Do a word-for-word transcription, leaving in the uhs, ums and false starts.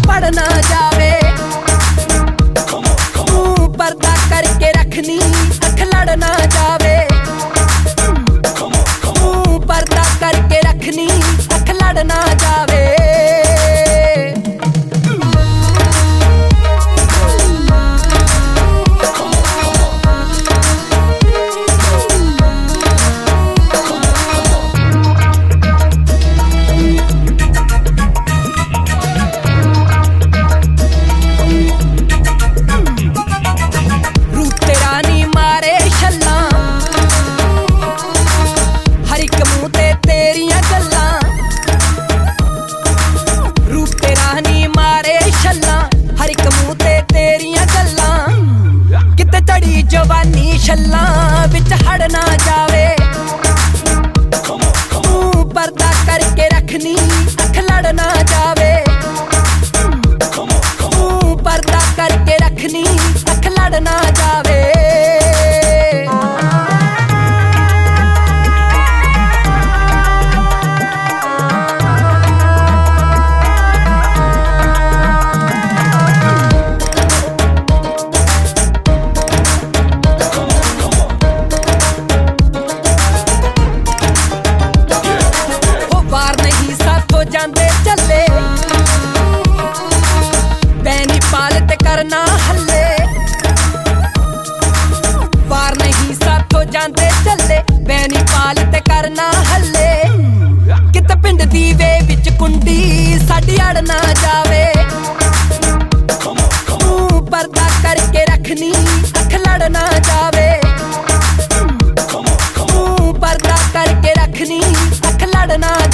पड़ ना जावे। तू पर्दा करके रखनी अख लड़ ना जावे। तू पर्दा करके रखनी अख लड़ ना जावे। जवानी छल्ला विच हड़ ना जावे। तू पर्दा करके रखनी अख लड़ ना जावे। तू पर्दा करके रखनी अख लड़ ना जावे। जांदे चले बैनी पालत करना हल्ले। बार नहीं साथों जांदे चले बैनी पालत करना हल्ले। कित पिंड दीवे विच कुंडी साडी अड़ ना जावे। तू पर्दा करके रखनी अख लड़ ना जावे। तू पर्दा करके रखनी अख लड़ ना